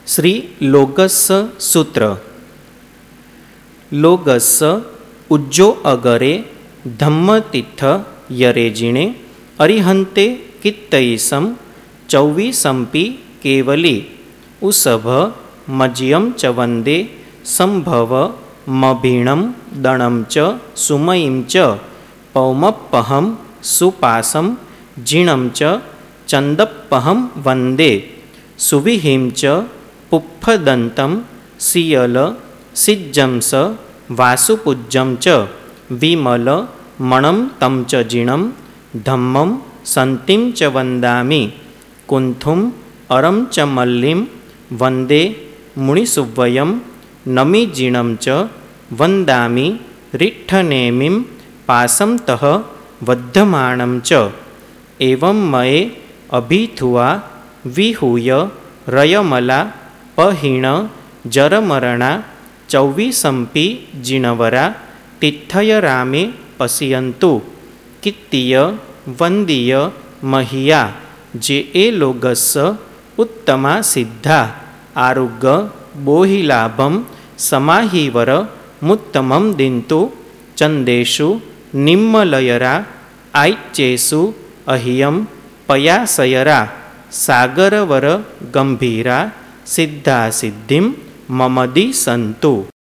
श्री लोगस सूत्र। लोगस उज्जो अगरे धम्मतीर्थ यरेजिणे अरिहंते कित्तईसम चौवीसंपि केवली उसभ मज्यम च वंदे संभव मभीणं दणं च सुमयीं च पौमप्पहं सुपासं जिणं च चंदप्पहं वंदे सुविहिं च पुप्फदन्तं सियल सिज्जंस वासुपूज्यं च विमल मणं तं च जिणं धम्मं संतिं च वन्दामि कुंथुम अरं च मल्लिं वंदे मुनिसुव्वयं नमि जिणं च वन्दामि रिट्ठनेमिं पासंतः वध्यमाणं च एवं मये अभिथुआ विहूय रयमला पहीण जरमरणा चौवीसंपि जिणवरा तिथय रामे पश्यन्तु कित्तीय वंदीय महिया जे ए लोगस्स उत्तमा सिद्धा आरुग्य बोहिलाभं समाहिवर मुत्तमं दिन्तु चंदेषु निम्मलयरा आइच्चेषु अह्यं पयासयरा सागरवर गंभीरा सिद्धा सिद्धिं ममदि सन्तु।